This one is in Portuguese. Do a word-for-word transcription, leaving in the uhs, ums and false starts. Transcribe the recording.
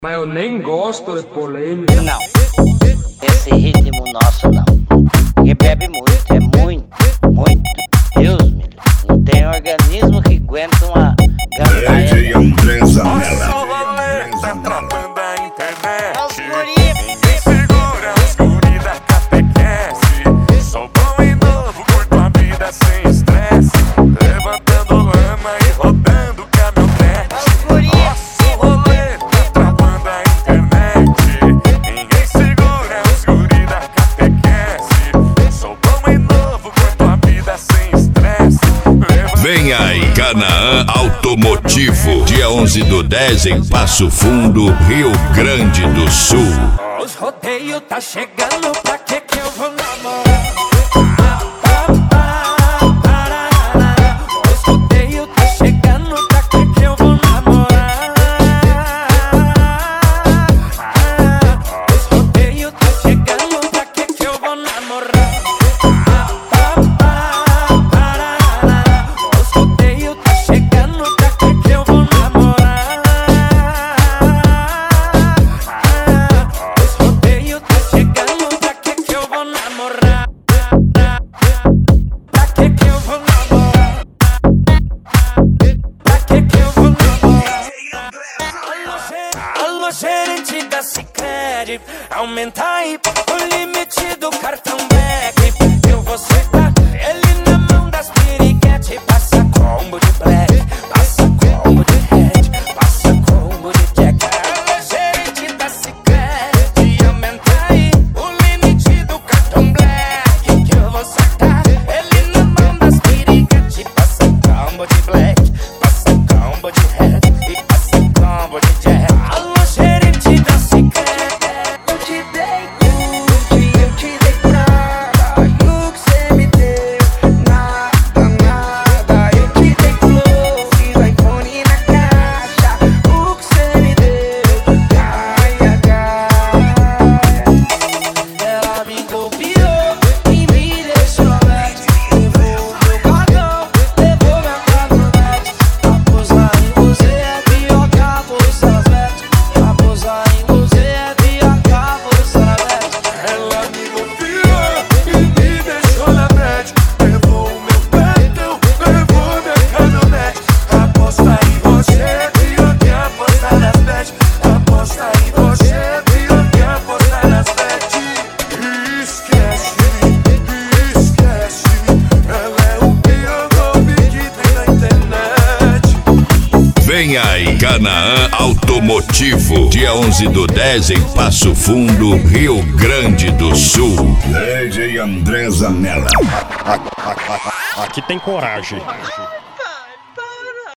Mas eu nem gosto de polêmica. Não, esse ritmo nosso não. Quem bebe muito, é muito, muito. Deus me livre. Não tem organismo que aguenta uma gandaia. D J Andresa Mela. Tá travando a internet. Ninguém segura os guri da catequese. Sou bom e novo, curto a vida sem estresse. Levantando lama e rodando caminhonete. Nosso rolê tá travando a internet. Ninguém segura os guri da catequese. Sou bom e novo, curto a vida sem estresse. Vem aí, Canaã Automotivo, dia onze do dez em Passo Fundo, Rio Grande do Sul. Os rodeios tá chegando, pra que que eu vou namorar? Os rodeios tá chegando, pra que que eu vou namorar? Os rodeios tá chegando, pra que que eu vou namorar? Os rodeios tá chegando, pra que que eu vou namorar? Os rodeios tá chegando, pra que que eu vou namorar? Pra que que eu vou namorar? Pra que que eu vou namorar? Alô, gerente da Sicredi, aumenta aí o limite do cartão Black. Eu vou sentar ele na mão das piriguete. Passa combo de black, passa combo de red, passa combo de jack. Alô, gerente da Sicredi, aumenta aí o limite do cartão Black. Que eu vou sentar ele na mão das piriguete. Passa combo de black, passa combo de red e passa combo de jack. Alô, gerente da Sicredi, eu te dei tudo e eu te dei nada. E o que cê me deu? Nada, nada. Eu te dei flores, iPhone na caixa. O que cê me deu? Gaia, gaia. Ela me copiou e me deixou aberto. Levou meu cartão, levou minha caminhonete. Apostar em você é pior que apostar nas bets. Apostar em você é pior que apostar na bet. Ela me confiou e me deixou na net. Levou o meu cartão, levou minha caminhonete. Aposta em você é pior que apostar nas bet. Aposta em você é pior que apostar nas bet. Esquece, esquece. Ela é o pior golpe que tem na internet. Vem aí, Canaã Automotivo, dia onze do dez em Passo Fundo, Rio Grande do Sul. D J Andresa Mela. Aqui tem coragem.